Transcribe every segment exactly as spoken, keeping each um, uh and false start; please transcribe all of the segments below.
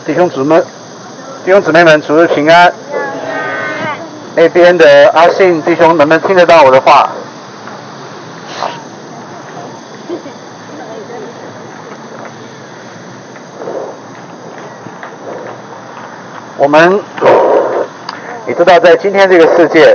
弟兄姊妹，弟兄姊妹们，主日平安。那边的阿信弟兄能不能听得到我的话？我们，你知道，在今天这个世界，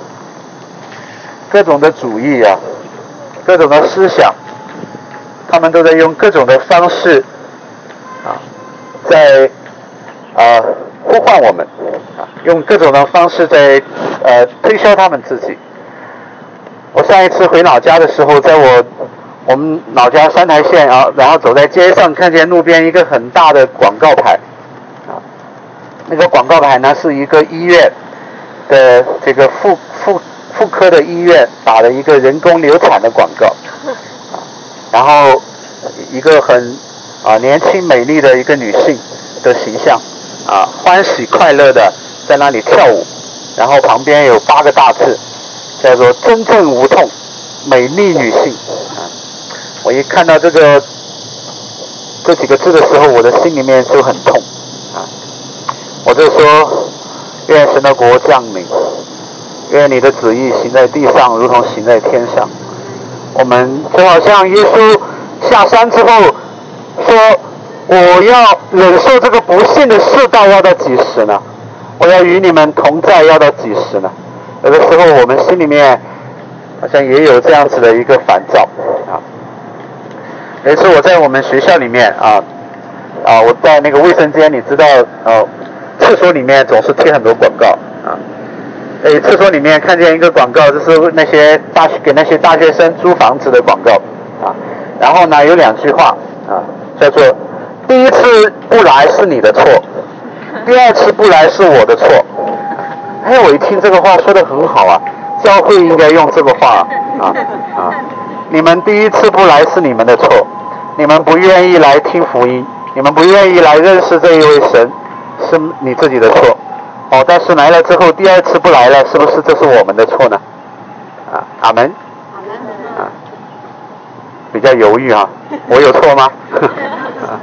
各种的主义啊，各种的思想，他们都在用各种的方式啊，在啊呼唤我们啊，用各种的方式在呃推销他们自己。我上一次回老家的时候，在我我们老家三台县啊，然后走在街上，看见路边一个很大的广告牌啊，那个广告牌呢是一个医院的这个妇妇妇科的医院打的一个人工流产的广告，啊，然后一个很啊年轻美丽的一个女性的形象啊，欢喜快乐的在那里跳舞，然后旁边有八个大字，叫做真正无痛美丽女性啊。我一看到这个这几个字的时候，我的心里面就很痛啊。我就说，愿神的国降临，愿你的旨意行在地上，如同行在天上。我们就好像耶稣下山之后说，我要忍受这个不幸的世道要到几时呢？我要与你们同在要到几时呢？有的时候我们心里面好像也有这样子的一个烦躁啊。有一次我在我们学校里面啊啊，我在那个卫生间，你知道呃，厕所里面总是贴很多广告啊。诶，厕所里面看见一个广告，就是那些大学给那些大学生租房子的广告啊。然后呢，有两句话啊，叫做第一次不来是你的错，第二次不来是我的错。哎，我一听这个话说得很好啊，教会应该用这个话啊啊！你们第一次不来是你们的错，你们不愿意来听福音，你们不愿意来认识这一位神，是你自己的错。哦，但是来了之后，第二次不来了，是不是这是我们的错呢？啊，阿门。啊，比较犹豫啊，我有错吗？啊，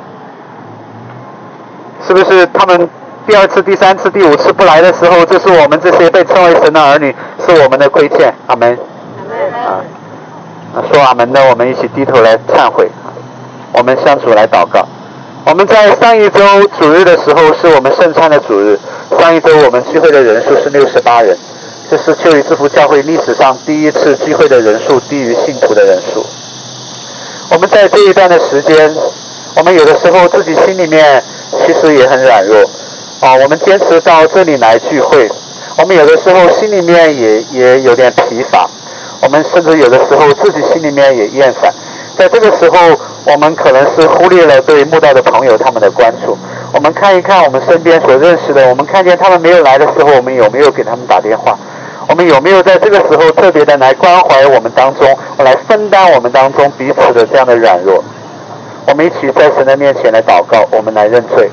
是不是他们第二次、第三次、第五次不来的时候，就是我们这些被称为神的儿女，是我们的亏欠。阿门。啊，说阿门的，我们一起低头来忏悔，我们向主来祷告。我们在上一周主日的时候，是我们圣餐的主日。上一周我们聚会的人数是六十八人，这是秋雨之福教会历史上第一次聚会的人数低于信徒的人数。我们在这一段的时间，我们有的时候自己心里面其实也很软弱啊。我们坚持到这里来聚会，我们有的时候心里面也也有点疲乏，我们甚至有的时候自己心里面也厌烦。在这个时候，我们可能是忽略了对慕道的朋友他们的关注。我们看一看我们身边所认识的，我们看见他们没有来的时候，我们有没有给他们打电话？我们有没有在这个时候特别的来关怀我们当中，来分担我们当中彼此的这样的软弱？我们一起在神的面前来祷告，我们来认罪。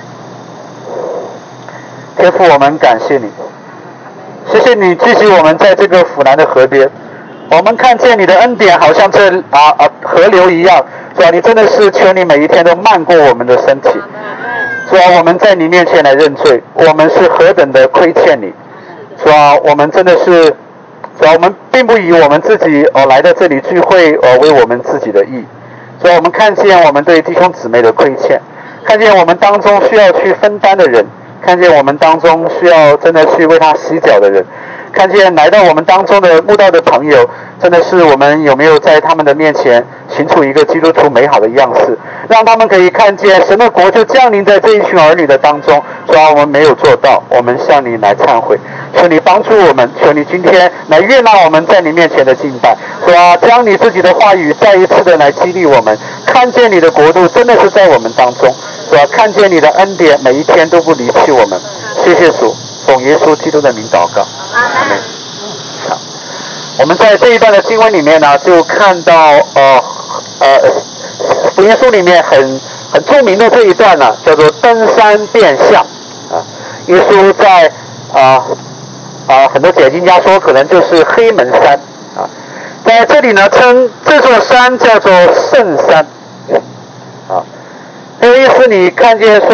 天父，我们感谢你，谢谢你继续我们在这个府南的河边，我们看见你的恩典好像这啊啊河流一样，主啊，你真的是求你每一天都漫过我们的身体。主啊，我们在你面前来认罪，我们是何等的亏欠你。主啊，我们真的是，主啊，我们并不以我们自己哦来到这里聚会哦为我们自己的义。主啊，我们看见我们对弟兄姊妹的亏欠，看见我们当中需要去分担的人，看见我们当中需要真的去为他洗脚的人，看见来到我们当中的慕道的朋友，真的是我们有没有在他们的面前行出一个基督徒美好的样式，让他们可以看见神的国就降临在这一群儿女的当中。主要我们没有做到，我们向你来忏悔，求你帮助我们，求你今天来悦纳我们在你面前的敬拜。主啊，将你自己的话语再一次的来激励我们，看见你的国度真的是在我们当中。主啊，看见你的恩典每一天都不离弃我们。谢谢主，奉耶稣基督的名祷告，阿们。好，我们在这一段的经文里面呢，就看到呃呃福音书里面很很著名的这一段呢，叫做登山变像啊。耶稣在啊啊很多解经家说可能就是黑门山啊，在这里呢称这座山叫做圣山啊。那个意思你看见说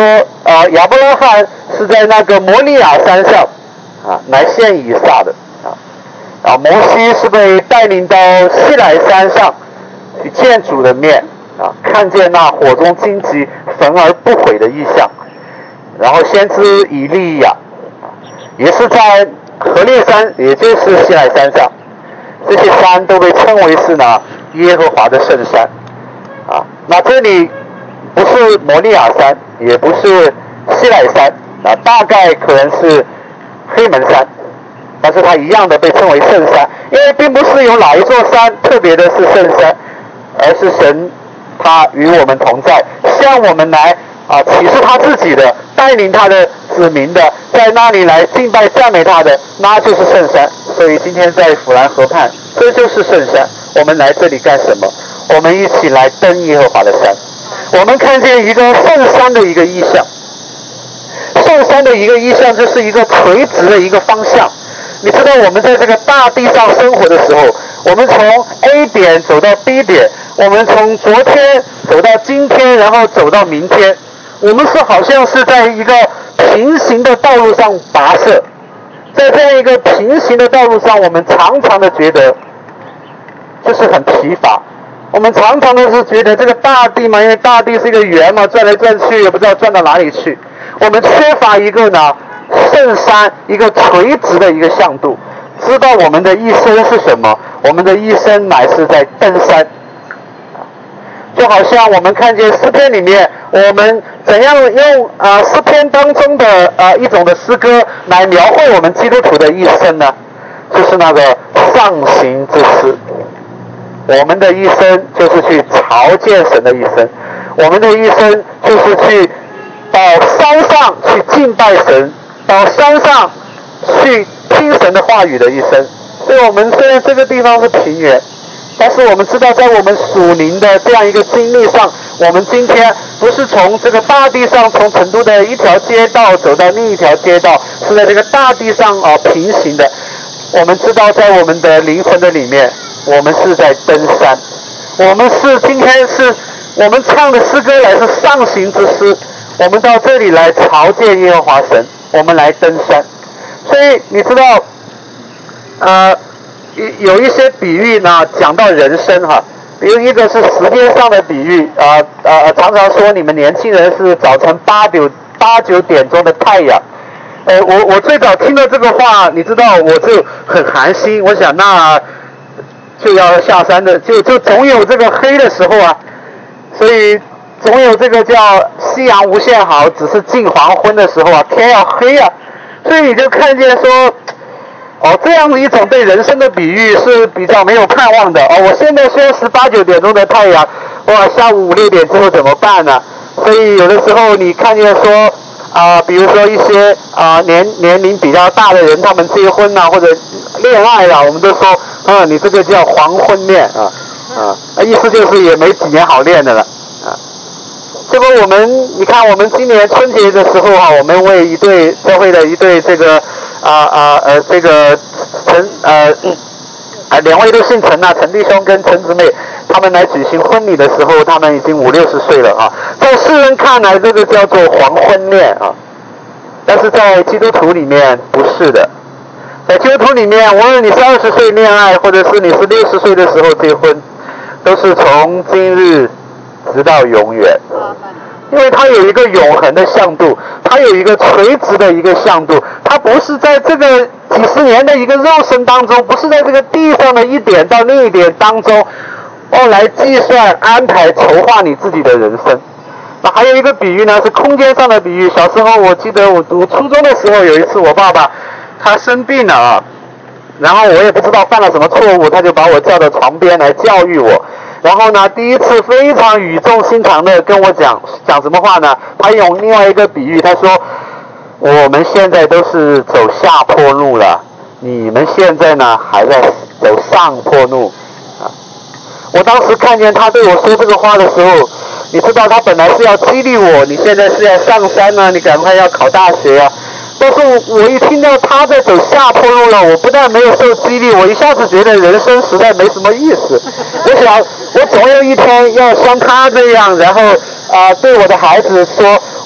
呃亚伯拉罕是在那个摩利亚山上啊来献以撒的啊，啊摩西是被带领到西乃山上去见主的面啊，看见那火中荆棘焚而不毁的异象，然后先知以利亚啊也是在何烈山，也就是西乃山上，这些山都被称为是呢耶和华的圣山啊。那这里不是摩利亚山，也不是西乃山啊，大概可能是黑门山，但是它一样的被称为圣山，因为并不是有哪一座山特别的是圣山，而是神他与我们同在，向我们来啊启示他自己的，带领他的子民的，在那里来敬拜赞美他的，那就是圣山。所以今天在弗兰河畔，这就是圣山。我们来这里干什么？我们一起来登耶和华的山。我们看见一个圣山的一个意象，圣山的一个意象就是一个垂直的一个方向。你知道我们在这个大地上生活的时候，我们从 A 点走到 B 点，我们从昨天走到今天，然后走到明天，我们是好像是在一个平行的道路上跋涉。在这样一个平行的道路上，我们常常的觉得就是很疲乏。我们常常的是觉得这个大地嘛，因为大地是一个圆嘛，转来转去也不知道转到哪里去。我们缺乏一个呢圣山，一个垂直的一个向度，知道我们的一生是什么？我们的一生乃是在登山。就好像我们看见诗篇里面，我们怎样用啊、呃、诗篇当中的呃一种的诗歌来描绘我们基督徒的一生呢？就是那个上行之诗。我们的一生就是去朝见神的一生，我们的一生就是去到山上去敬拜神，到山上去听神的话语的一生。所以我们虽然这个地方是平原，但是我们知道在我们属灵的这样一个经历上，我们今天不是从这个大地上从成都的一条街道走到另一条街道，是在这个大地上啊、呃、平行的。我们知道在我们的灵魂的里面，我们是在登山，我们是今天是我们唱的诗歌乃是上行之诗，我们到这里来朝见耶和华神，我们来登山。所以你知道呃有一些比喻呢讲到人生哈，比如一个是时间上的比喻，呃呃常常说你们年轻人是早晨八九八九点钟的太阳。呃，我我最早听到这个话，你知道我就很寒心，我想那就要下山的，就就总有这个黑的时候啊，所以总有这个叫夕阳无限好，只是近黄昏的时候啊，天要黑啊，所以你就看见说，哦，这样的一种对人生的比喻是比较没有盼望的。哦，我现在虽然是八九点钟的太阳，哇，下午五六点之后怎么办呢？所以有的时候你看见说。啊、呃，比如说一些啊、呃、年年龄比较大的人，他们结婚啊或者恋爱啊，我们都说，嗯，你这个叫黄昏恋啊啊，意思就是也没几年好恋的了啊。结果我们，你看我们今年春节的时候啊，我们为一对教会的一对这个啊啊呃这个陈呃啊两位都姓陈啊，陈弟兄跟陈姊妹。他们来举行婚礼的时候，他们已经五六十岁了啊。在世人看来，这个叫做黄昏恋啊，但是在基督徒里面不是的。在基督徒里面，无论你是二十岁恋爱，或者是你是六十岁的时候结婚，都是从今日直到永远，因为它有一个永恒的向度，它有一个垂直的一个向度，它不是在这个几十年的一个肉身当中，不是在这个地上的一点到另一点当中。哦，来计算、安排、筹划你自己的人生。那还有一个比喻呢，是空间上的比喻。小时候我记得我读初中的时候，有一次我爸爸他生病了啊，然后我也不知道犯了什么错误，他就把我叫到床边来教育我。然后呢，第一次非常语重心长的跟我讲讲什么话呢？他用另外一个比喻，他说我们现在都是走下坡路了，你们现在呢还在走上坡路。我当时看见他对我说这个话的时候，你知道他本来是要激励我，你现在是要上山呢、啊，你赶快要考大学啊。但是我一听到他在走下坡路了，我不但没有受激励，我一下子觉得人生实在没什么意思。我想我总有一天要像他这样，然后啊、呃、对我的孩子说，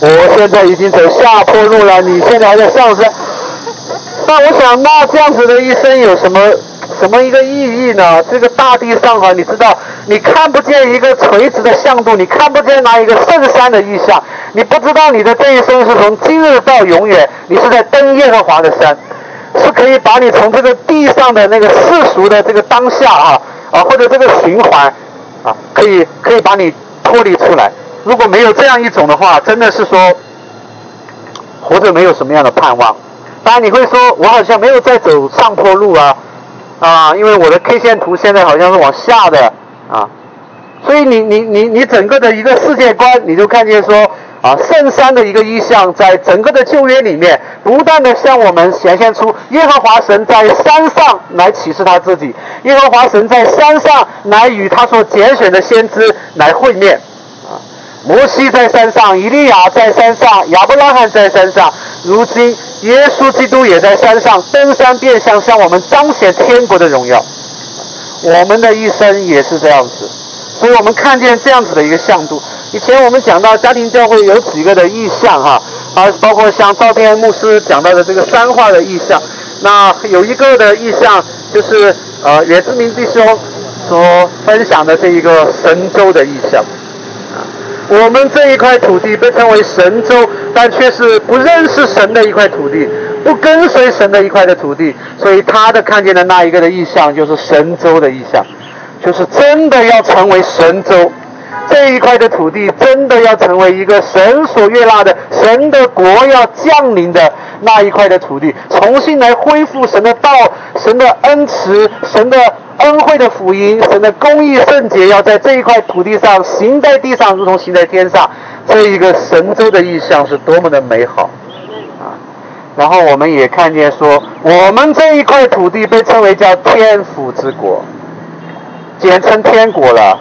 我现在已经走下坡路了，你现在还在上山。那我想，那这样子的一生有什么什么一个意义呢？这个大地上哈，你知道，你看不见一个垂直的向度，你看不见那一个圣山的意象，你不知道你的这一生是从今日到永远，你是在登耶和华的山，是可以把你从这个地上的那个世俗的这个当下啊啊或者这个循环啊，可以可以把你脱离出来。如果没有这样一种的话，真的是说活着没有什么样的盼望。当然你会说，我好像没有在走上坡路啊，啊，因为我的 K 线图现在好像是往下的啊，所以你你你你整个的一个世界观，你就看见说啊，圣山的一个意象，在整个的旧约里面，不断的向我们显现出耶和华神在山上来启示他自己，耶和华神在山上来与他所拣选的先知来会面。摩西在山上，以利亚在山上，亚伯拉罕在山上，如今耶稣基督也在山上，登山变相向我们彰显天国的荣耀。我们的一生也是这样子，所以我们看见这样子的一个向度。以前我们讲到家庭教会有几个的意象哈，啊，包括像赵天牧师讲到的这个三化的意象，那有一个的意象就是呃原志明弟兄所分享的这一个神州的意象。我们这一块土地被称为神州，但却是不认识神的一块土地，不跟随神的一块的土地，所以他的看见的那一个的意象就是神州的意象，就是真的要成为神州，这一块的土地真的要成为一个神所悦纳的神的国要降临的那一块的土地，重新来恢复神的道、神的恩慈、神的恩惠的福音，神的公义圣洁要在这一块土地上行在地上如同行在天上，这一个神州的意象是多么的美好啊！然后我们也看见说，我们这一块土地被称为叫天父之国，简称天国了。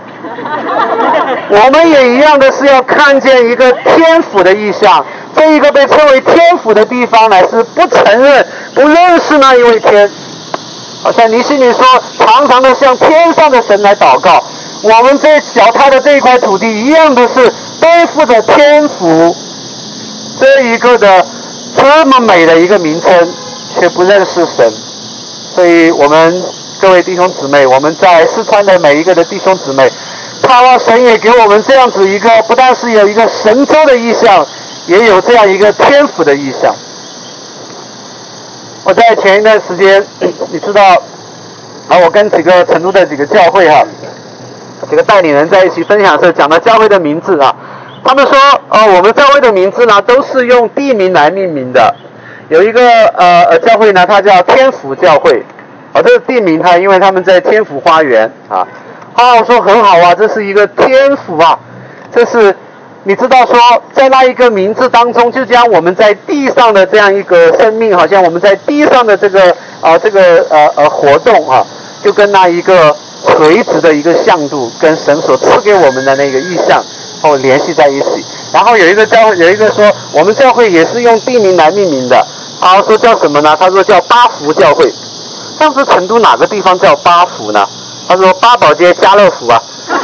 我们也一样的是要看见一个天父的意象，这一个被称为天父的地方乃是不承认、不认识那一位天。好像尼西米说，常常的向天上的神来祷告。我们这脚踏的这一块土地，一样的是背负着天父这一个的这么美的一个名称，却不认识神。所以我们各位弟兄姊妹，我们在四川的每一个的弟兄姊妹，盼望神也给我们这样子一个，不但是有一个神州的意象，也有这样一个天父的意象。我在前一段时间，你知道，啊，我跟几个成都的几个教会哈，几个带领人在一起分享的时候，讲到教会的名字啊，他们说，呃，我们教会的名字呢，都是用地名来命名的。有一个呃呃教会呢，它叫天福教会，啊，这个地名它因为他们在天福花园啊，啊，我说很好啊，这是一个天福啊，这是。你知道说，在那一个名字当中，就将我们在地上的这样一个生命，好像我们在地上的这个啊、呃、这个呃呃活动啊，就跟那一个垂直的一个向度，跟神所赐给我们的那个意象哦联系在一起。然后有一个教会，有一个说，我们教会也是用地名来命名的，啊，说叫什么呢？他说叫八福教会。上次成都哪个地方叫八福呢？他说八宝街家乐福啊，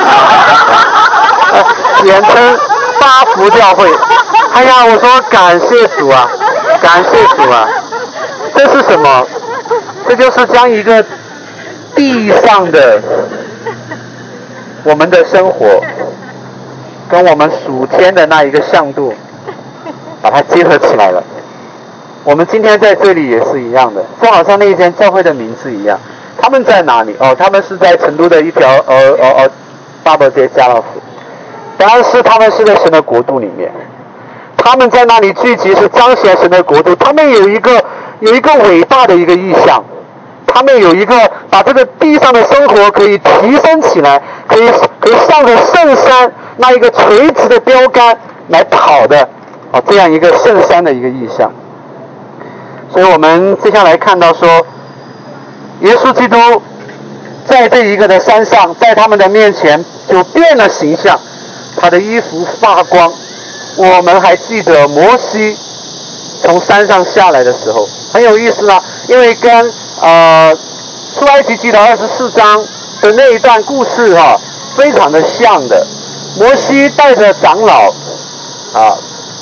简称八福教会。哎呀，我说感谢主啊，感谢主啊！这是什么？这就是将一个地上的我们的生活，跟我们属天的那一个向度，把它结合起来了。我们今天在这里也是一样的，就好像那一间教会的名字一样。他们在哪里？哦，他们是在成都的一条呃呃呃八宝街家乐福。但是他们是在神的国度里面，他们在那里聚集是彰显神的国度。他们有一个有一个伟大的一个意象，他们有一个把这个地上的生活可以提升起来，可以可以向着圣山那一个垂直的标杆来跑的啊，这样一个圣山的一个意象。所以我们接下来看到说，耶稣基督在这一个的山上，在他们的面前就变了形象，他的衣服发光。我们还记得摩西从山上下来的时候，很有意思啊，因为跟呃出埃及记的二十四章的那一段故事哈、啊，非常的像的。摩西带着长老啊，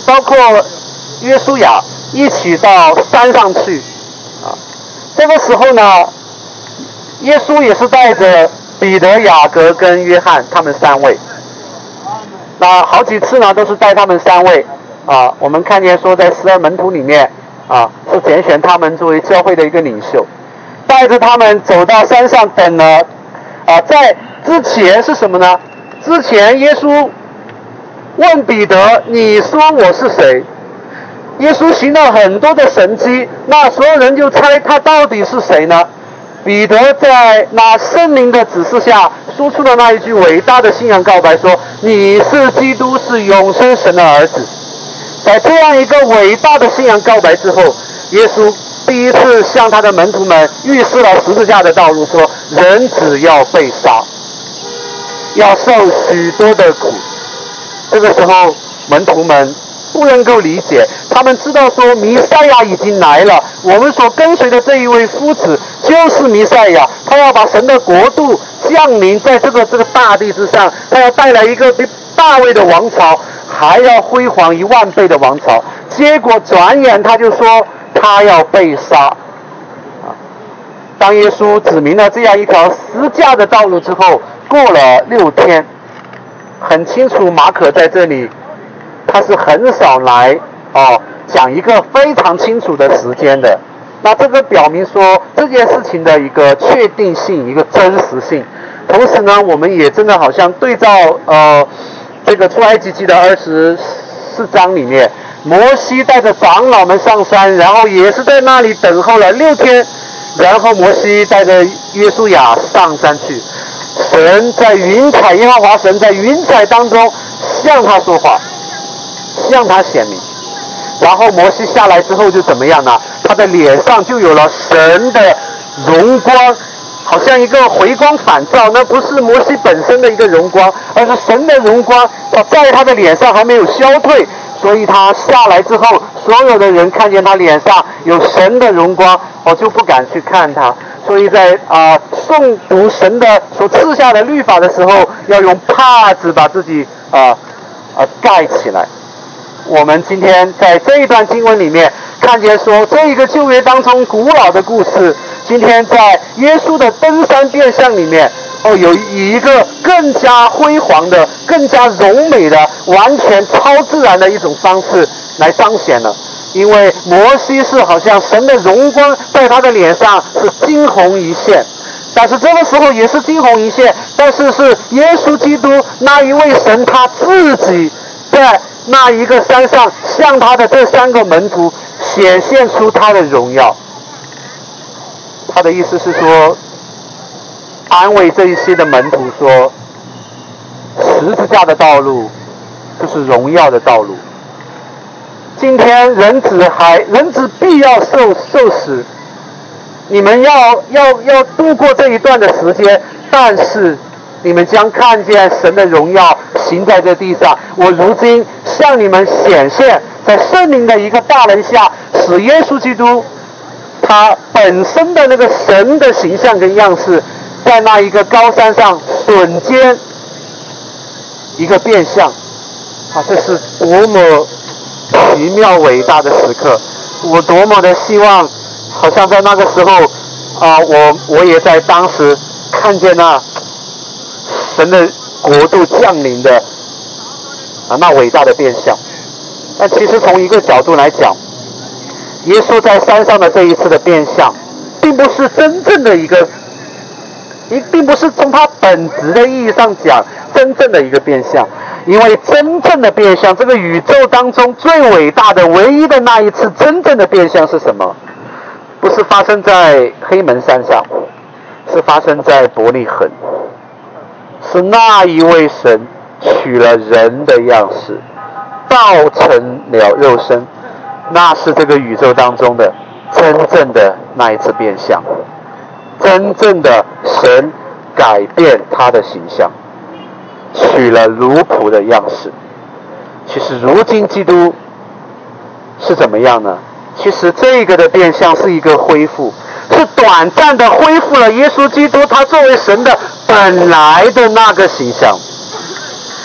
包括约书亚一起到山上去啊。这个时候呢，耶稣也是带着彼得、雅各跟约翰他们三位。那好几次呢，都是带他们三位啊。我们看见说，在十二门徒里面啊，是拣选他们作为教会的一个领袖，带着他们走到山上等了啊。在之前是什么呢？之前耶稣问彼得：“你说我是谁？”耶稣行了很多的神迹，那所有人就猜他到底是谁呢？彼得在那圣灵的指示下说出了那一句伟大的信仰告白，说：“你是基督，是永生神的儿子。”在这样一个伟大的信仰告白之后，耶稣第一次向他的门徒们预示了十字架的道路，说：“人子要被杀，要受许多的苦。”这个时候，门徒们不能够理解，他们知道说弥赛亚已经来了，我们所跟随的这一位夫子就是弥赛亚，他要把神的国度降临在这个这个大地之上，他要带来一个比大卫的王朝还要辉煌一万倍的王朝。结果转眼他就说他要被杀。当耶稣指明了这样一条十架的道路之后，过了六天，很清楚马可在这里他是很少来哦讲一个非常清楚的时间的。那这个表明说这件事情的一个确定性，一个真实性。同时呢，我们也真的好像对照呃这个出埃及记的二十四章里面，摩西带着长老们上山，然后也是在那里等候了六天，然后摩西带着约书亚上山去，神在云彩，耶和华神在云彩当中向他说话，向他显明。然后摩西下来之后就怎么样呢？他的脸上就有了神的荣光，好像一个回光返照，那不是摩西本身的一个荣光，而是神的荣光在他的脸上还没有消退，所以他下来之后，所有的人看见他脸上有神的荣光，我就不敢去看他。所以在啊、呃、诵读神的所赐下的律法的时候，要用帕子把自己啊啊、呃呃、盖起来。我们今天在这一段经文里面看见说，这一个旧约当中古老的故事，今天在耶稣的登山变相里面，哦，有以一个更加辉煌的、更加柔美的、完全超自然的一种方式来彰显了。因为摩西是好像神的荣光在他的脸上是惊鸿一现，但是这个时候也是惊鸿一现，但是是耶稣基督那一位神他自己在那一个山上向他的这三个门徒显现出他的荣耀。他的意思是说，安慰这一些的门徒说，十字架的道路就是荣耀的道路。今天人子还人子必要受受死，你们要要要度过这一段的时间，但是你们将看见神的荣耀行在这地上。我如今向你们显现，在圣灵的一个大能下，使耶稣基督他本身的那个神的形象跟样式，在那一个高山上瞬间一个变相啊！这是多么奇妙伟大的时刻！我多么的希望，好像在那个时候啊，我我也在当时看见那神的国度降临的啊那伟大的变相。但其实从一个角度来讲，耶稣在山上的这一次的变相，并不是真正的一个，一并不是从他本质的意义上讲真正的一个变相。因为真正的变相，这个宇宙当中最伟大的、唯一的那一次真正的变相是什么？不是发生在黑门山上，是发生在伯利恒。是那一位神取了人的样式，道成了肉身，那是这个宇宙当中的真正的那一次变相，真正的神改变他的形象，取了奴仆的样式。其实如今基督是怎么样呢？其实这个的变相是一个恢复，是短暂的恢复了耶稣基督他作为神的本来的那个形象。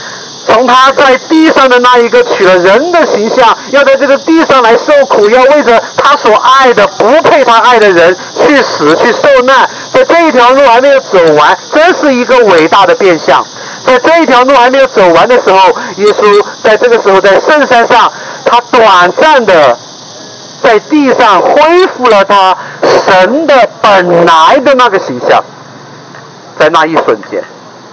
从他在地上的那一个取了人的形象，要在这个地上来受苦，要为着他所爱的不配他爱的人去死去受难。在这一条路还没有走完，真是一个伟大的变相。在这一条路还没有走完的时候，耶稣在这个时候在圣山上，他短暂的在地上恢复了他神的本来的那个形象，在那一瞬间。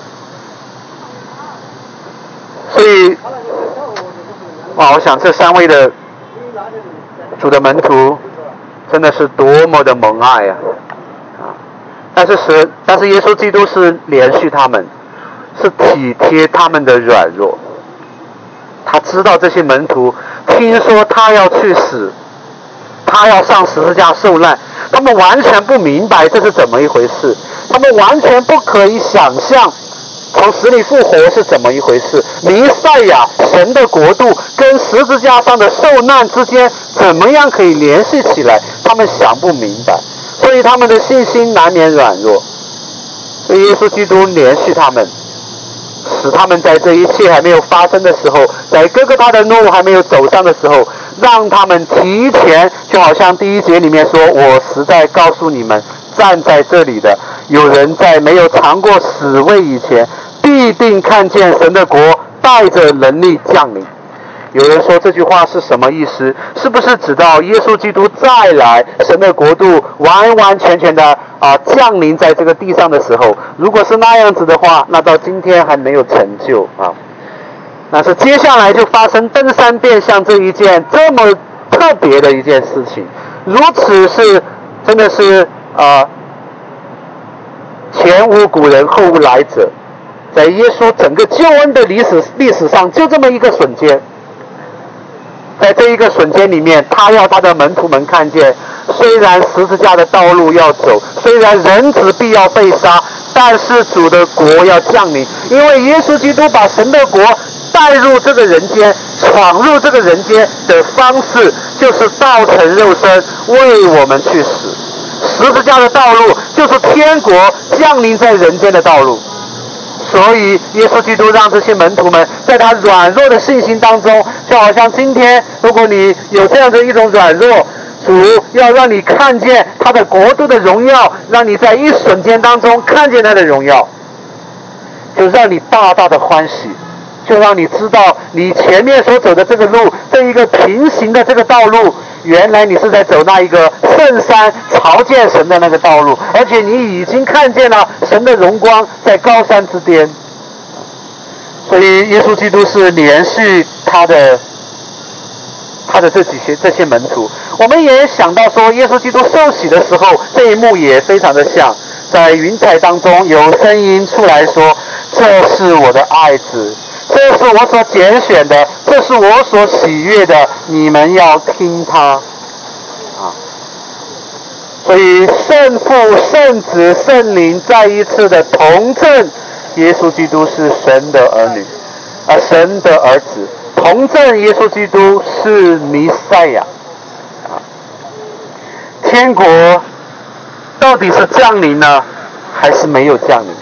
所以，哇，我想这三位的主的门徒真的是多么的蒙爱啊！啊，但是神，但是耶稣基督是怜恤他们，是体贴他们的软弱。他知道这些门徒听说他要去死，他要上十字架受难，他们完全不明白这是怎么一回事，他们完全不可以想象从死里复活是怎么一回事？弥赛亚神的国度跟十字架上的受难之间怎么样可以联系起来？他们想不明白，所以他们的信心难免软弱。所以耶稣基督怜恤他们，使他们在这一切还没有发生的时候，在哥哥他的路还没有走上的时候，让他们提前，就好像第一节里面说：“我实在告诉你们，站在这里的有人在没有尝过死味以前，必定看见神的国带着能力降临。”有人说这句话是什么意思？是不是指到耶稣基督再来，神的国度完完全全的啊、呃、降临在这个地上的时候？如果是那样子的话，那到今天还没有成就啊。那是接下来就发生登山变相这一件这么特别的一件事情，如此是真的是啊、呃、前无古人后无来者，在耶稣整个救恩的历史历史上就这么一个瞬间。在这一个瞬间里面，他要他的门徒们看见，虽然十字架的道路要走，虽然人子必要被杀，但是主的国要降临，因为耶稣基督把神的国带入这个人间，闯入这个人间的方式，就是道成肉身，为我们去死。十字架的道路就是天国降临在人间的道路。所以耶稣基督让这些门徒们在他软弱的信心当中，就好像今天如果你有这样的一种软弱，主要让你看见他的国度的荣耀，让你在一瞬间当中看见他的荣耀，就让你大大的欢喜，就让你知道你前面所走的这个路，这一个平行的这个道路，原来你是在走那一个圣山朝见神的那个道路，而且你已经看见了神的荣光在高山之巅。所以耶稣基督是连续他的他的这几些这些门徒。我们也想到说，耶稣基督受洗的时候，这一幕也非常的像，在云彩当中有声音出来说：“这是我的爱子，这是我所拣选的，这是我所喜悦的，你们要听他。”啊，所以圣父、圣子、圣灵再一次的同证，耶稣基督是神的儿女，啊，神的儿子，同证耶稣基督是弥赛亚。啊，天国到底是降临呢，还是没有降临？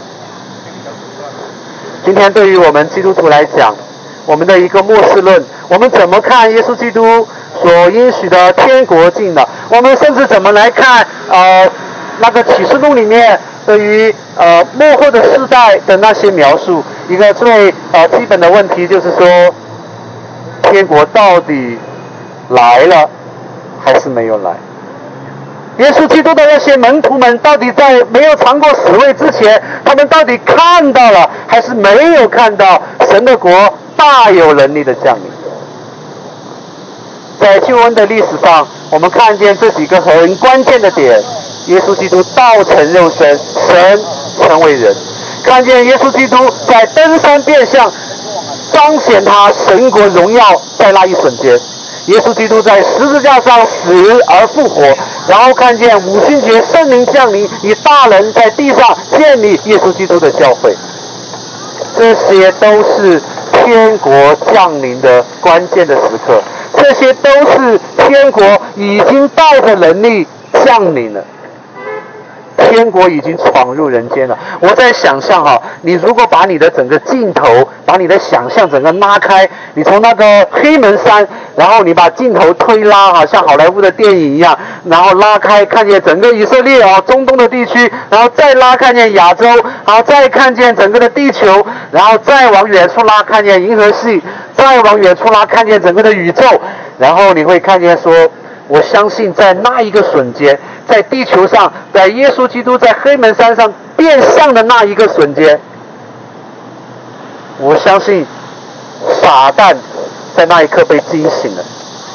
今天对于我们基督徒来讲，我们的一个末世论，我们怎么看耶稣基督所应许的天国近了？我们甚至怎么来看呃那个启示录里面对于呃末后的世代的那些描述？一个最呃基本的问题就是说，天国到底来了还是没有来？耶稣基督的那些门徒们到底在没有尝过死味之前，他们到底看到了还是没有看到神的国大有能力的降临？在救恩的历史上，我们看见这几个很关键的点：耶稣基督道成肉身，神成为人；看见耶稣基督在登山变相彰显他神国荣耀，在那一瞬间；耶稣基督在十字架上死而复活，然后看见五旬节圣灵降临，以大能在地上建立耶稣基督的教会。这些都是天国降临的关键的时刻，这些都是天国已经带着能力降临了。 天国已经闯入人间了。我在想象哈，你如果把你的整个镜头，把你的想象整个拉开，你从那个黑门山，然后你把镜头推拉哈，像好莱坞的电影一样，然后拉开看见整个以色列啊，中东的地区，然后再拉看见亚洲，然后再看见整个的地球，然后再往远处拉看见银河系，再往远处拉看见整个的宇宙，然后你会看见说，我相信在那一个瞬间，在地球上，在耶稣基督在黑门山上变相的那一个瞬间，我相信撒旦在那一刻被惊醒了。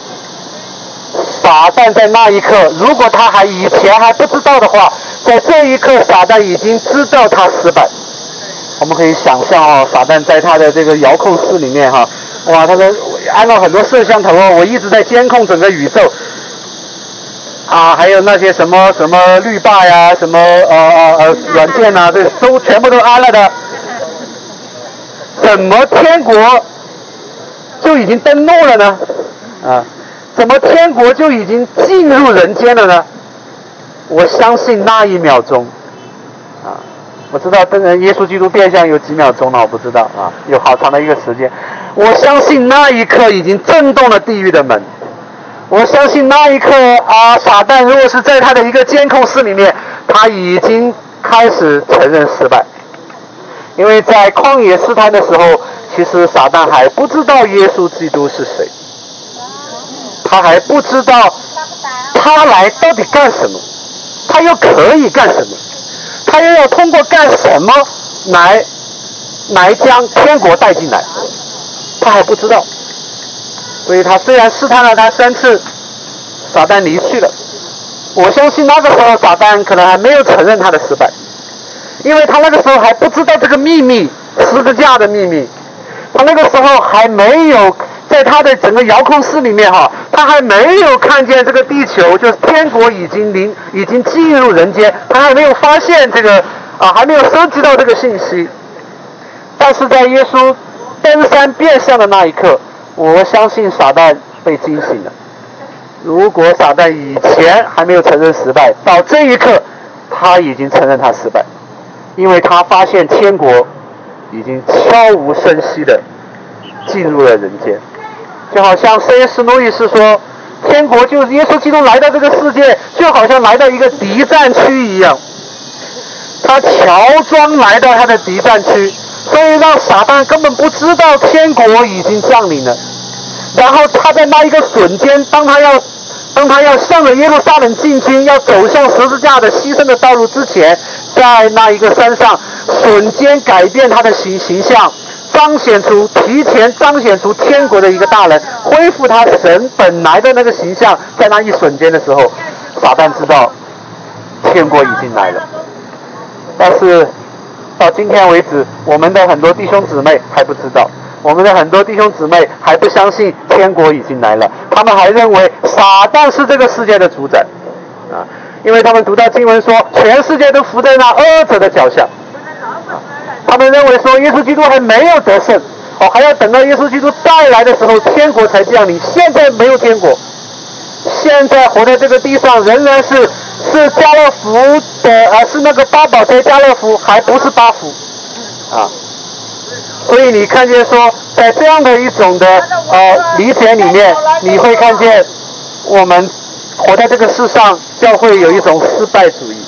撒旦在那一刻，如果他还以前还不知道的话，在这一刻撒旦已经知道他失败。我们可以想象哦，撒旦在他的这个遥控室里面哈，哇，他说安了很多摄像头哦，我一直在监控整个宇宙。啊，还有那些什么什么绿霸呀，什么呃呃呃软件呐、啊，这都全部都安了的。怎么天国就已经登陆了呢？啊，怎么天国就已经进入人间了呢？我相信那一秒钟，啊，我知道登人耶稣基督变相有几秒钟了，我不知道啊，有好长的一个时间。我相信那一刻已经震动了地狱的门。我相信那一刻啊，撒旦如果是在他的一个监控室里面，他已经开始承认失败。因为在旷野试探的时候，其实撒旦还不知道耶稣基督是谁，他还不知道他来到底干什么，他又可以干什么，他又要通过干什么来来将天国带进来，他还不知道。所以他虽然试探了他三次，撒旦离去了。我相信那个时候撒旦可能还没有承认他的失败，因为他那个时候还不知道这个秘密，十字架的秘密。他那个时候还没有在他的整个遥控室里面哈，他还没有看见这个地球，就是天国已经临已经进入人间，他还没有发现这个啊，还没有收集到这个信息。但是在耶稣登山变相的那一刻，我相信撒旦被惊醒了。如果撒旦以前还没有承认失败，到这一刻他已经承认他失败，因为他发现天国已经悄无声息的进入了人间。就好像C S路易斯说，天国就是耶稣基督来到这个世界，就好像来到一个敌占区一样，他乔装来到他的敌占区，所以让撒旦根本不知道天国已经降临了。然后他在那一个瞬间，当他要当他要向着耶路撒冷进军，要走向十字架的牺牲的道路之前，在那一个山上瞬间改变他的形形象，彰显出提前彰显出天国的一个大人，恢复他神本来的那个形象。在那一瞬间的时候，撒旦知道天国已经来了。但是到今天为止，我们的很多弟兄姊妹还不知道，我们的很多弟兄姊妹还不相信天国已经来了，他们还认为撒旦是这个世界的主宰啊，因为他们读到经文说，全世界都伏在那恶者的脚下。他们认为说耶稣基督还没有得胜，哦，还要等到耶稣基督再来的时候，天国才降临。现在没有天国，现在活在这个地上仍然是是家乐福的，呃，是那个八宝斋家乐福，还不是八福啊。所以你看见说，在这样的一种的呃理解里面，你会看见我们活在这个世上，教会有一种失败主义。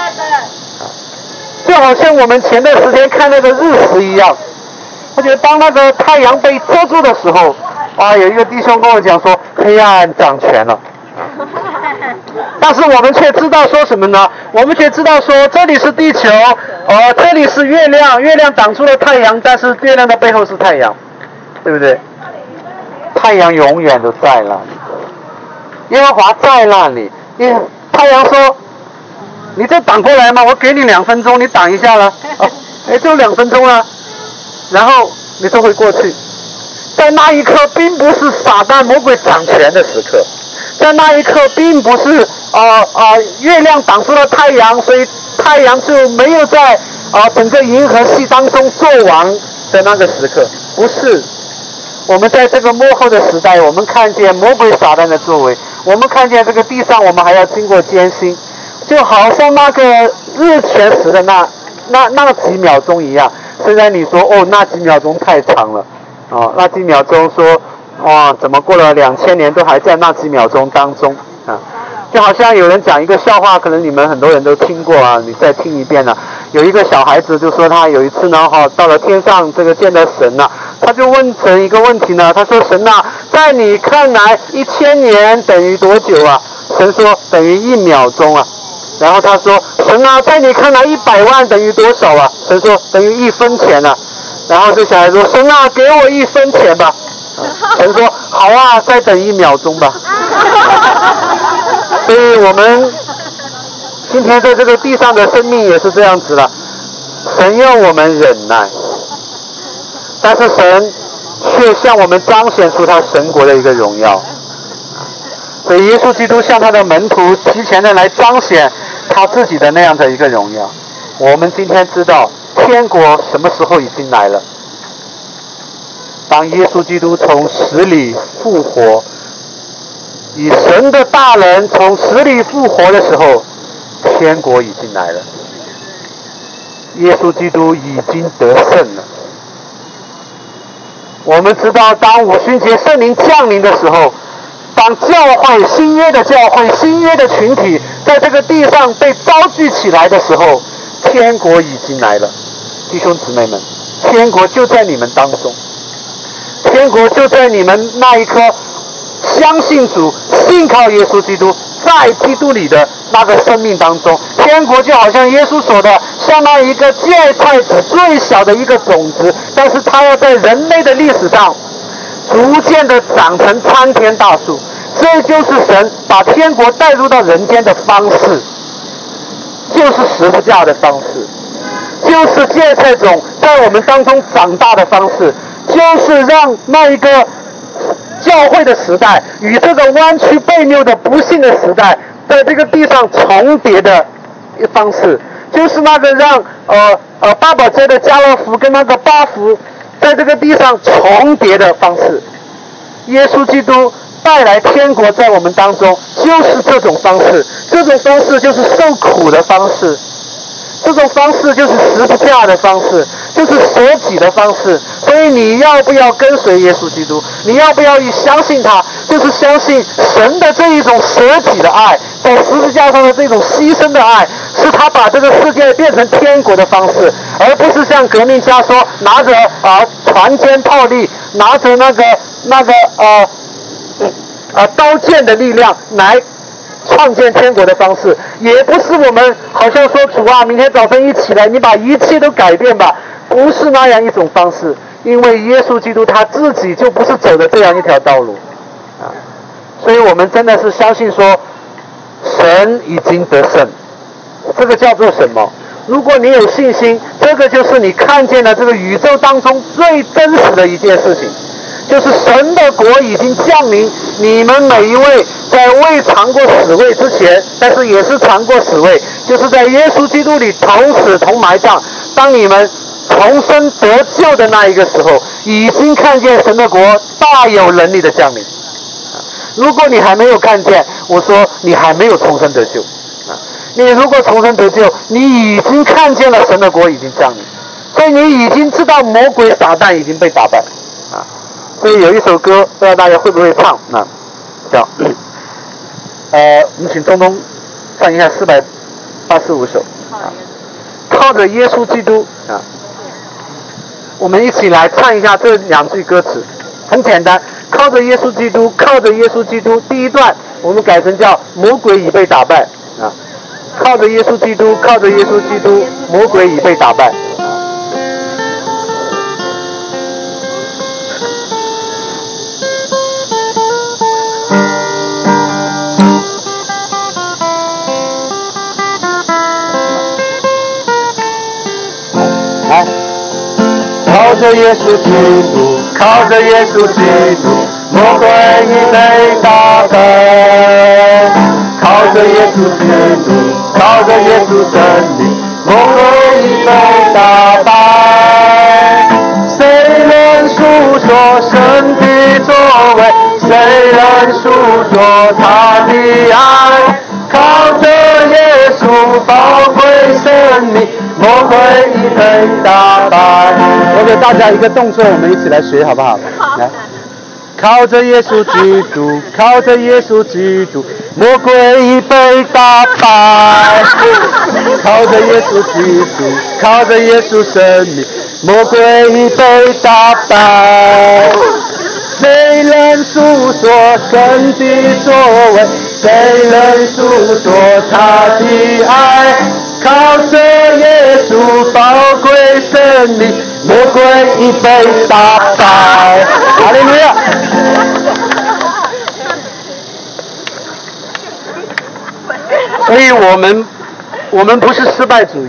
就好像我们前段时间看那个日食一样，我觉得当那个太阳被遮住的时候，啊，有一个弟兄跟我讲说，黑暗掌权了。但是我们却知道说什么呢？我们却知道说这里是地球，呃，这里是月亮，月亮挡住了太阳，但是月亮的背后是太阳，对不对？太阳永远都在那里，耶和华在那里。耶，太阳说，你再挡过来嘛，我给你两分钟，你挡一下了，啊，哎，就两分钟了，然后你就会过去。在那一刻，并不是撒旦魔鬼掌权的时刻，在那一刻，并不是啊啊、呃呃、月亮挡住了太阳，所以太阳就没有在啊、呃、整个银河系当中作王的那个时刻，不是。我们在这个末后的时代，我们看见魔鬼撒旦的作为，我们看见这个地上，我们还要经过艰辛。就好像那个日全食的那那那几秒钟一样。虽然你说哦那几秒钟太长了，哦那几秒钟说哇怎么过了两千年都还在那几秒钟当中啊，就好像有人讲一个笑话，可能你们很多人都听过啊，你再听一遍呢、啊。有一个小孩子就说他有一次呢哈、哦、到了天上这个见了神呐、啊，他就问神一个问题呢，他说神呐、啊，在你看来一千年等于多久啊？神说等于一秒钟啊。然后他说神啊，在你看来一百万等于多少啊？神说等于一分钱啊。然后这小孩说神啊，给我一分钱吧。神说好啊，再等一秒钟吧。所以我们今天在这个地上的生命也是这样子了，神要我们忍耐，但是神却向我们彰显出他神国的一个荣耀。所以耶稣基督向他的门徒提前的来彰显他自己的那样的一个荣耀。我们今天知道天国什么时候已经来了，当耶稣基督从死里复活，以神的大能从死里复活的时候，天国已经来了，耶稣基督已经得胜了。我们知道当五旬节圣灵降临的时候，当教会新约的教会新约的群体在这个地上被召聚起来的时候，天国已经来了。弟兄姊妹们，天国就在你们当中，天国就在你们那一颗相信主信靠耶稣基督在基督里的那个生命当中。天国就好像耶稣说的，像那一个芥菜籽最小的一个种子，但是它要在人类的历史上逐渐的长成参天大树。这就是神把天国带入到人间的方式，就是十字架的方式，就是芥菜种在我们当中长大的方式，就是让那一个教会的时代与这个弯曲悖谬的不幸的时代在这个地上重叠的方式，就是那个让呃呃八宝街的家乐福跟那个八福在这个地上重叠的方式。耶稣基督带来天国在我们当中，就是这种方式，这种方式就是受苦的方式，这种方式就是十字架的方式，就是舍己的方式。所以你要不要跟随耶稣基督？你要不要去相信他？就是相信神的这一种舍己的爱，在十字架上的这种牺牲的爱，是他把这个世界变成天国的方式，而不是像革命家说拿着啊船坚炮利，拿着那个那个呃呃刀剑的力量来创建天国的方式。也不是我们好像说主啊，明天早晨一起来你把一切都改变吧，不是那样一种方式。因为耶稣基督他自己就不是走的这样一条道路啊，所以我们真的是相信说神已经得胜。这个叫做什么？如果你有信心，这个就是你看见了这个宇宙当中最真实的一件事情，就是神的国已经降临。你们每一位在未尝过死位之前，但是也是尝过死位，就是在耶稣基督里同死同埋葬。当你们重生得救的那一个时候，已经看见神的国大有能力的降临。如果你还没有看见，我说你还没有重生得救。你如果重生得救，你已经看见了神的国已经降临，所以你已经知道魔鬼撒旦已经被打败啊。所以有一首歌，不知道大家会不会唱啊？叫呃，我们请东东唱一下四百八十五首啊，靠着耶稣基督啊。我们一起来唱一下这两句歌词，很简单，靠着耶稣基督，靠着耶稣基督。第一段我们改成叫魔鬼已被打败啊，靠着耶稣基督，靠着耶稣基督，魔鬼已被打败。来，靠着耶稣基督，靠着耶稣基督，魔鬼已被打败。靠着耶稣基督，靠着耶稣真理，魔鬼已被打败。谁能诉说神的作为？谁能诉说他的爱？靠着耶稣宝贵生鬼已被打败。我给大家一个动作，我们一起来学好不好？来，靠着耶稣基督，靠着耶稣基督，魔鬼已被打败。靠着耶稣基督，靠着耶稣生命，魔鬼已被打败。谁能诉说神的作为？谁能诉说他的爱？靠着耶稣宝贵生命，魔鬼已被打败。哈利路亚！所以我们我们不是失败主义，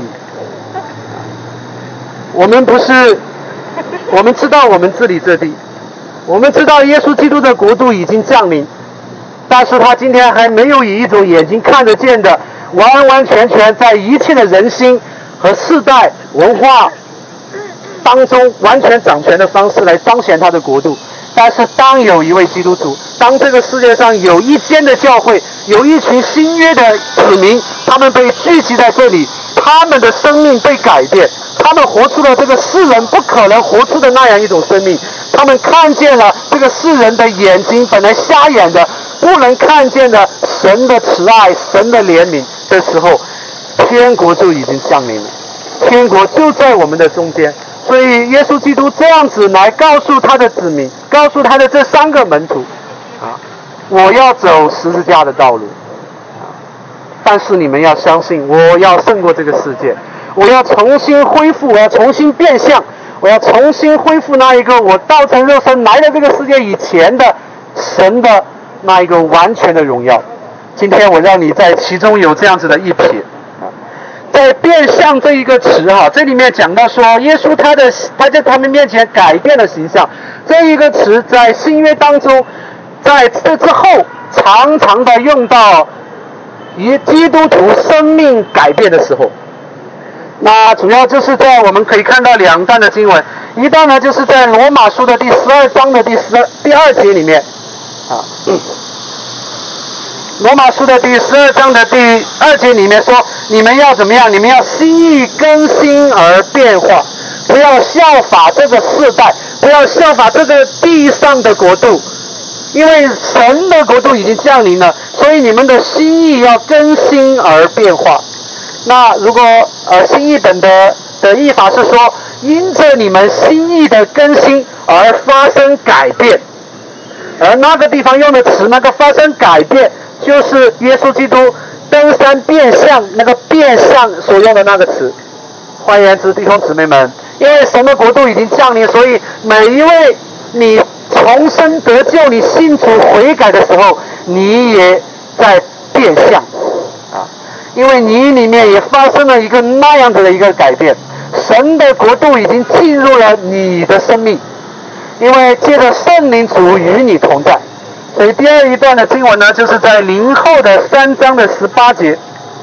我们不是，我们知道我们治理这地，我们知道耶稣基督的国度已经降临，但是他今天还没有以一种眼睛看得见的，完完全全在一切的人心和世代文化当中完全掌权的方式来彰显他的国度。但是当有一位基督徒，当这个世界上有一间的教会，有一群新约的子民，他们被聚集在这里，他们的生命被改变，他们活出了这个世人不可能活出的那样一种生命，他们看见了这个世人的眼睛本来瞎眼的不能看见的神的慈爱，神的怜悯的时候，天国就已经降临了，天国就在我们的中间。所以耶稣基督这样子来告诉他的子民，告诉他的这三个门徒啊，我要走十字架的道路啊，但是你们要相信，我要胜过这个世界，我要重新恢复，我要重新变相，我要重新恢复那一个我道成肉身来到这个世界以前的神的那一个完全的荣耀。今天我让你在其中有这样子的一瞥。在变相这一个词哈，这里面讲到说，耶稣他的他在他们面前改变了形象，这一个词在新约当中，在这之后常常的用到以基督徒生命改变的时候。那主要就是在我们可以看到两段的经文，一段呢就是在罗马书的第十二章的第十第二节里面啊。嗯罗马书的第十二章的第二节里面说，你们要怎么样？你们要心意更新而变化，不要效法这个世代，不要效法这个地上的国度，因为神的国度已经降临了，所以你们的心意要更新而变化。那如果呃新译本的的译法是说，因着你们心意的更新而发生改变，而那个地方用的词，那个发生改变，就是耶稣基督登山变相那个变相所用的那个词。换言之，弟兄姊妹们，因为神的国度已经降临，所以每一位你重生得救、你信主悔改的时候，你也在变相啊，因为你里面也发生了一个那样子的一个改变，神的国度已经进入了你的生命，因为借着圣灵主与你同在。所以第二一段的经文呢，就是在林后的三章的十八节，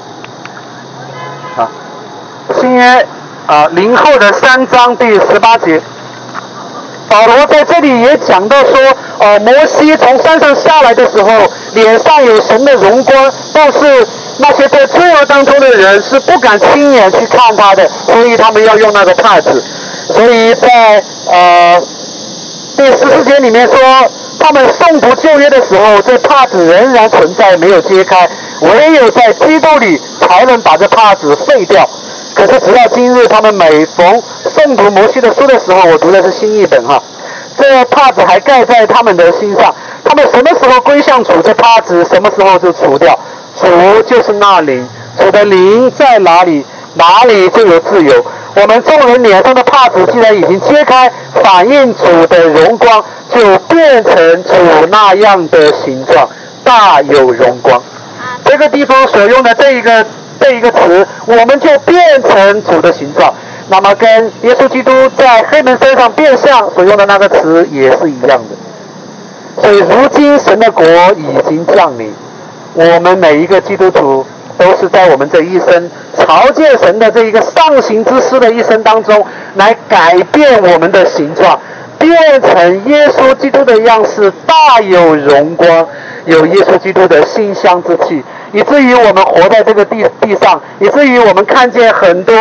啊，新约啊林后的三章第十八节，保罗在这里也讲到说，呃，摩西从山上下来的时候，脸上有神的荣光，但是那些在罪恶当中的人是不敢亲眼去看他的，所以他们要用那个帕子。所以在呃第十四节里面说，他们诵读旧约的时候，这帕子仍然存在，没有揭开，唯有在基督里才能把这帕子废掉。可是直到今日，他们每逢诵读摩西的书的时候，我读的是新译本哈，这帕子还盖在他们的心上。他们什么时候归向主，这帕子什么时候就除掉。主就是那灵，主的灵在哪里，哪里就有自由。我们众人脸上的帕子既然已经揭开，反映主的荣光，就变成主那样的形状，大有荣光。这个地方所用的这一个这一个词，我们就变成主的形状。那么跟耶稣基督在黑门山上变相所用的那个词也是一样的。所以如今神的国已经降临，我们每一个基督徒都是在我们这一生朝见神的这一个上行之诗的一生当中，来改变我们的形状，变成耶稣基督的样式，大有荣光，有耶稣基督的馨香之气，以至于我们活在这个地地上，以至于我们看见很多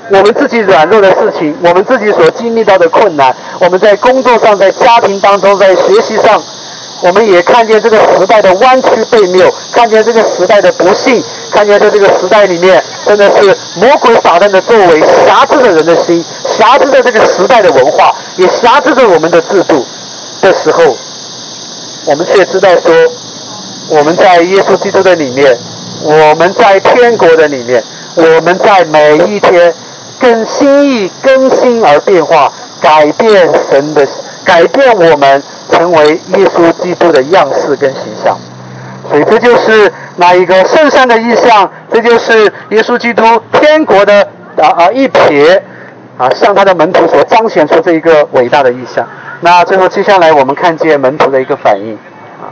我们自己软弱的事情，我们自己所经历到的困难，我们在工作上，在家庭当中，在学习上，我们也看见这个时代的弯曲背谬，看见这个时代的不幸，看见在这个时代里面真的是魔鬼撒旦的作为，辖制着人的心，辖制着这个时代的文化，也辖制着我们的制度的时候，我们却知道说，我们在耶稣基督的里面，我们在天国的里面，我们在每一天更心意更新而变化，改变神的，改变我们成为耶稣基督的样式跟形象。所以这就是那一个圣善的意象，这就是耶稣基督天国的啊啊一瞥啊，向他的门徒所彰显出这一个伟大的意象。那最后接下来我们看见门徒的一个反应啊，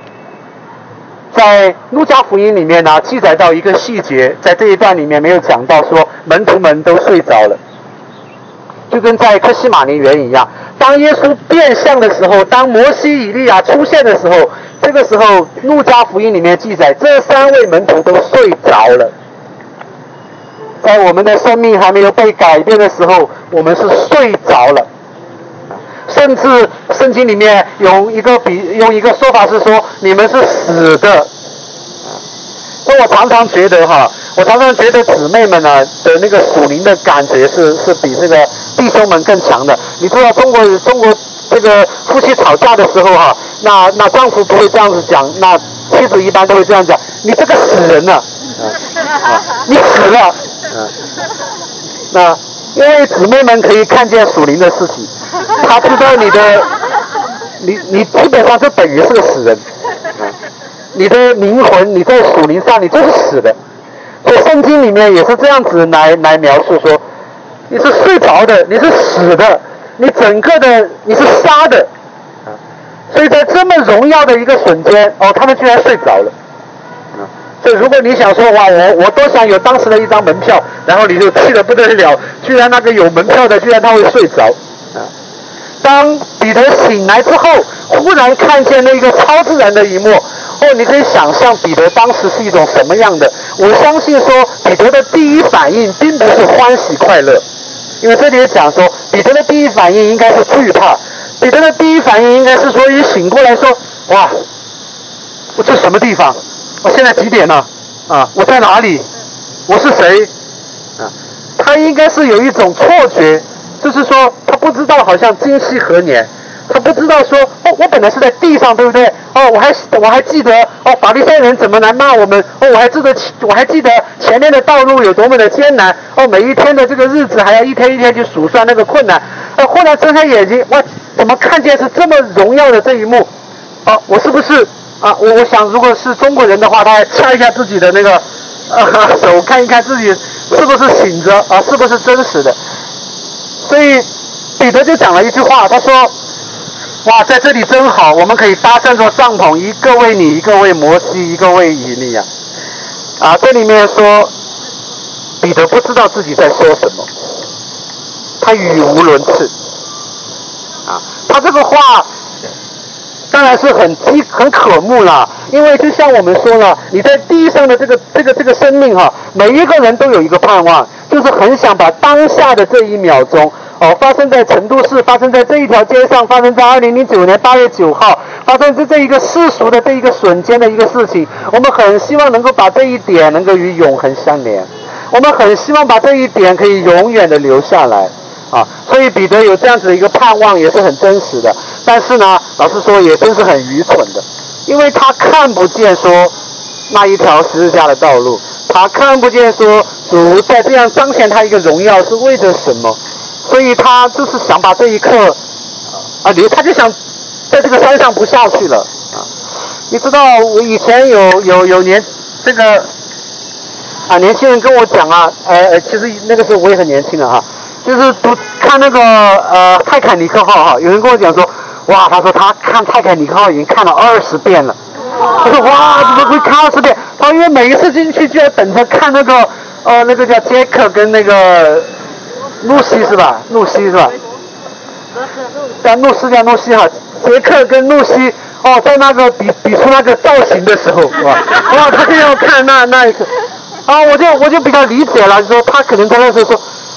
在路加福音里面呢记载到一个细节，在这一段里面没有讲到，说门徒们都睡着了，就跟在客西马尼园一样。当耶稣变相的时候，当摩西以利亚出现的时候，这个时候路加福音里面记载，这三位门徒都睡着了。在我们的生命还没有被改变的时候，我们是睡着了。甚至圣经里面用一个比用一个说法是说，你们是死的。所以我常常觉得哈，我常常觉得姊妹们呢的那个属灵的感觉是是比这个弟兄们更强的。你知道中国中国这个夫妻吵架的时候哈，那那丈夫不会这样子讲，那妻子一般都会这样讲：你这个死人了，啊，你死了。嗯，那因为姊妹们可以看见属灵的事情，她知道你的，你你基本上就等于是个死人。嗯，你的灵魂，你在属灵上，你就是死的。所以圣经里面也是这样子来来描述说，你是睡着的，你是死的，你整个的你是杀的。所以在这么荣耀的一个瞬间，哦，他们居然睡着了。所以如果你想说哇，我我多想有当时的一张门票，然后你就气得不得了，居然那个有门票的，居然他会睡着。啊，当彼得醒来之后，忽然看见那个超自然的一幕，哦，你可以想象彼得当时是一种什么样的。我相信说，彼得的第一反应并不是欢喜快乐，因为这里也讲说，彼得的第一反应应该是惧怕，彼得的第一反应应该是说，一醒过来说，哇，我这什么地方？我现在几点了？啊，我在哪里？我是谁？啊，他应该是有一种错觉，就是说他不知道好像今夕何年，他不知道说哦，我本来是在地上，对不对？哦，我还我还记得哦，法利赛人怎么来骂我们？哦，我还记得我还记得前面的道路有多么的艰难。哦，每一天的这个日子还要一天一天去数算那个困难。哦，后来睁开眼睛，哇，怎么看见是这么荣耀的这一幕？哦，我是不是？啊，我我想，如果是中国人的话，他还掐一下自己的那个啊手，看一看自己是不是醒着啊，是不是真实的。所以彼得就讲了一句话，他说：“哇，在这里真好，我们可以搭三座帐篷，一个为你，一个为摩西，一个为以利亚。”啊，这里面说彼得不知道自己在说什么，他语无伦次。啊，他这个话。当然是很饥很渴慕啦，因为就像我们说了，你在地上的这个这个这个生命哈，每一个人都有一个盼望，就是很想把当下的这一秒钟哦，发生在成都市，发生在这一条街上，发生在二零零九年八月九号，发生在这一个世俗的这一个瞬间的一个事情，我们很希望能够把这一点能够与永恒相连，我们很希望把这一点可以永远的留下来。啊，所以彼得有这样子的一个盼望，也是很真实的。但是呢，老实说，也真是很愚蠢的，因为他看不见说那一条十字架的道路，他看不见说主在这样彰显他一个荣耀是为着什么，所以他就是想把这一刻啊，你他就想在这个山上不下去了啊。你知道，我以前有有有年这个啊年轻人跟我讲啊，呃，其实那个时候我也很年轻了哈。就是读看那个呃泰坦尼克号哈，有人跟我讲说，哇，他说他看泰坦尼克号已经看了二十遍了。我说哇，怎么会看二十遍？他因为每一次进去就要等着看那个呃那个叫杰克跟那个露西是吧？露西是吧？叫露西叫露西哈，杰克跟露西哦，在那个比比出那个造型的时候，哇哇，他就要看那那一刻。啊，我就我就比较理解了，说他可能在那时候说。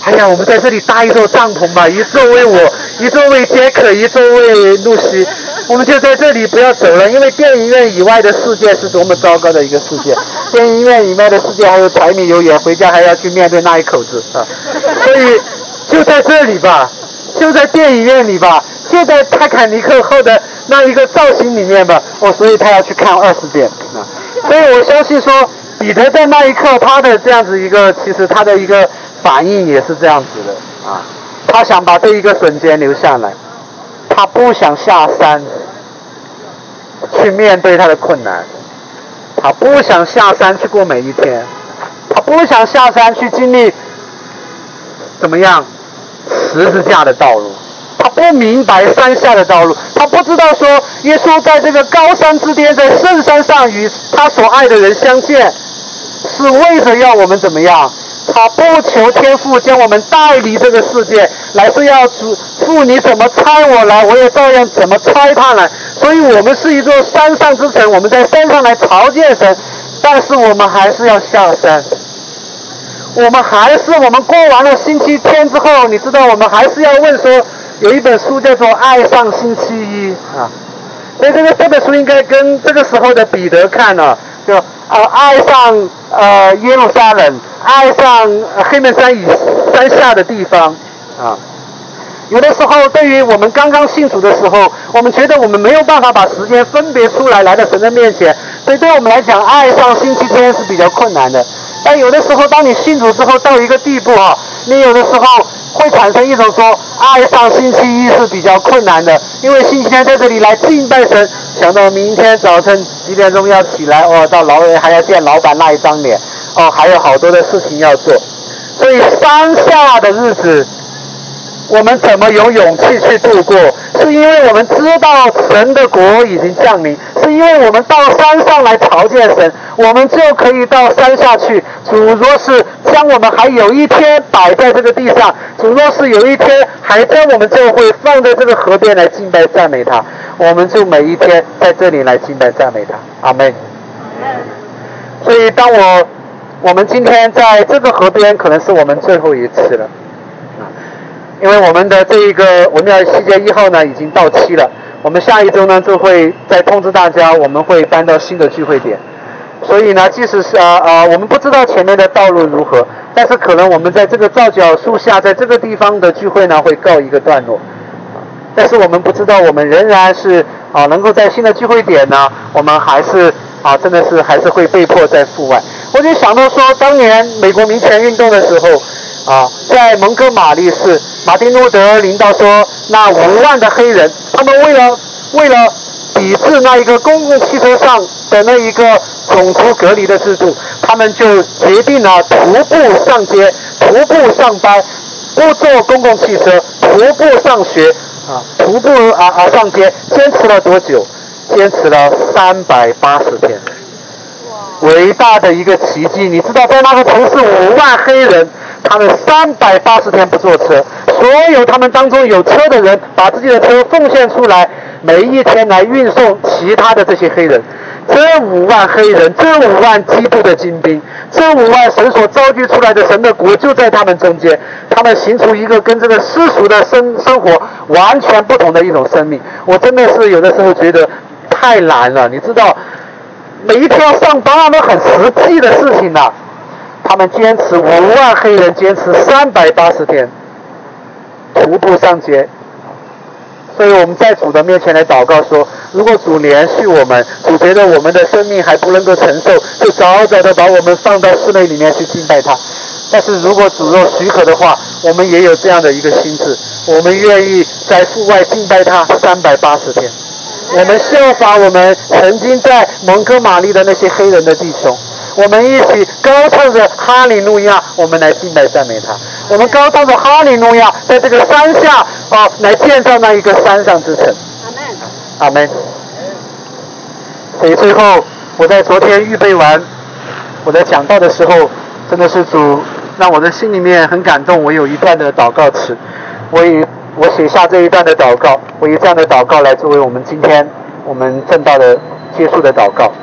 哎呀，我们在这里搭一座帐篷吧，一座为我，一座为杰克，一座为露西，我们就在这里不要走了，因为电影院以外的世界是多么糟糕的一个世界，电影院以外的世界还有柴米油盐，回家还要去面对那一口子啊，所以就在这里吧，就在电影院里吧，就在泰坦尼克号的那一个造型里面吧，哦，所以他要去看二十遍啊，所以我相信说彼得在那一刻他的这样子一个，其实他的一个反应也是这样子的啊，他想把这一个瞬间留下来，他不想下山去面对他的困难，他不想下山去过每一天，他不想下山去经历怎么样十字架的道路，他不明白山下的道路，他不知道说耶稣在这个高山之巅，在圣山上与他所爱的人相见，是为着要我们怎么样，他不求天父将我们带离这个世界，乃是要主父你怎么差我来，我也照样怎么差他来。所以我们是一座山上之城，我们在山上来朝见神，但是我们还是要下山。我们还是我们过完了星期天之后，你知道我们还是要问说，有一本书叫做《爱上星期一》啊，所以这个这本书应该跟这个时候的彼得看呢、啊，就呃爱上呃耶路撒冷，爱上、呃、黑门山以山下的地方啊。有的时候对于我们刚刚信主的时候，我们觉得我们没有办法把时间分别出来来到神的面前，所以对我们来讲爱上星期天是比较困难的。但有的时候当你信主之后到一个地步啊，你有的时候会产生一种说爱上星期一是比较困难的，因为星期天在这里来敬拜神，想到明天早晨几点钟要起来，哦，到劳人还要见老板那一张脸，哦，还有好多的事情要做，所以山下的日子我们怎么有勇气去度过？是因为我们知道神的国已经降临，是因为我们到山上来朝见神，我们就可以到山下去。主若是将我们还有一天摆在这个地上，主若是有一天还将我们教会放在这个河边来敬拜赞美他，我们就每一天在这里来敬拜赞美他。阿们。所以当我我们今天在这个河边，可能是我们最后一次了。因为我们的这一个文庙西街一号呢已经到期了，我们下一周呢就会再通知大家，我们会搬到新的聚会点。所以呢，即使是啊啊、呃，我们不知道前面的道路如何，但是可能我们在这个皂角树下，在这个地方的聚会呢会告一个段落。但是我们不知道，我们仍然是啊能够在新的聚会点呢，我们还是啊真的是还是会被迫在户外。我就想到说，当年美国民权运动的时候。啊，在蒙哥马利市，马丁路德领导说，那五万的黑人，他们为了为了抵制那一个公共汽车上的那一个种族隔离的制度，他们就决定了徒步上街，徒步上班，不坐公共汽车，徒步上学，啊，徒步啊啊上街，坚持了多久？坚持了三百八十天。伟大的一个奇迹！你知道，在那个城市五万黑人。他们三百八十天不坐车，所有他们当中有车的人把自己的车奉献出来，每一天来运送其他的这些黑人。这五万黑人，这五万基督的精兵，这五万神所召集出来的神的国就在他们中间，他们行出一个跟这个世俗的生生活完全不同的一种生命。我真的是有的时候觉得太难了，你知道，每一天要上班都很实际的事情啊。他们坚持五万黑人坚持三百八十天徒步上街，所以我们在主的面前来祷告说，如果主连续我们，主觉得我们的生命还不能够承受，就早早的把我们放到室内里面去敬拜他。但是如果主若许可的话，我们也有这样的一个心志，我们愿意在户外敬拜他三百八十天。我们效法我们曾经在蒙哥马利的那些黑人的弟兄，我们一起高唱着哈利路亚，我们来敬拜赞美他。我们高唱着哈利路亚，在这个山下啊，来建造那一个山上之城。阿门。所以最后，我在昨天预备完我的讲道的时候，真的是主让我的心里面很感动。我有一段的祷告词，我以我写下这一段的祷告，我以这样的祷告来作为我们今天我们正道的结束的祷告。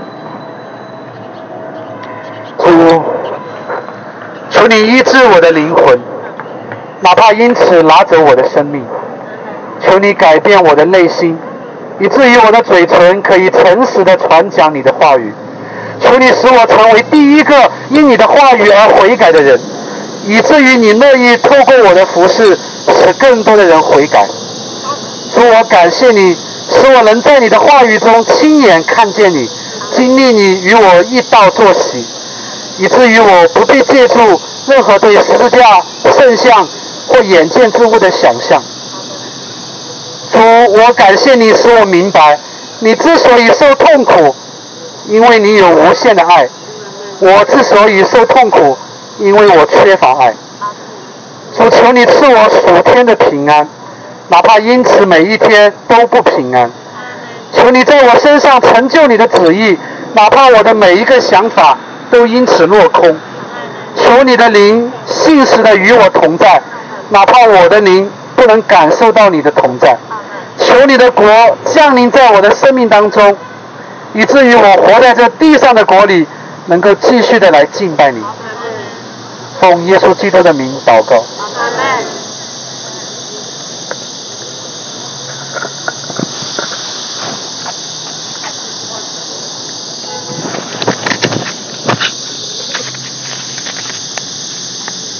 主，求你医治我的灵魂， 哪怕因此拿走我的生命。求你改变我的内心，以至于我的嘴唇可以诚实地传讲你的话语。求你使我成为第一个因你的话语而悔改的人，以至于你乐意透过我的服事，使更多的人悔改。主，我感谢你，使我能在你的话语中亲眼看见你，经历你与我一道作喜，以至于我不必借助任何对十字架、圣像或眼见之物的想象。主，我感谢你，使我明白，你之所以受痛苦，因为你有无限的爱；我之所以受痛苦，因为我缺乏爱。主，求你赐我属天的平安，哪怕因此每一天都不平安。求你在我身上成就你的旨意，哪怕我的每一个想法都因此落空。求你的灵信实的与我同在，哪怕我的灵不能感受到你的同在。求你的国降临在我的生命当中，以至于我活在这地上的国里，能够继续的来敬拜你。奉耶稣基督的名祷告。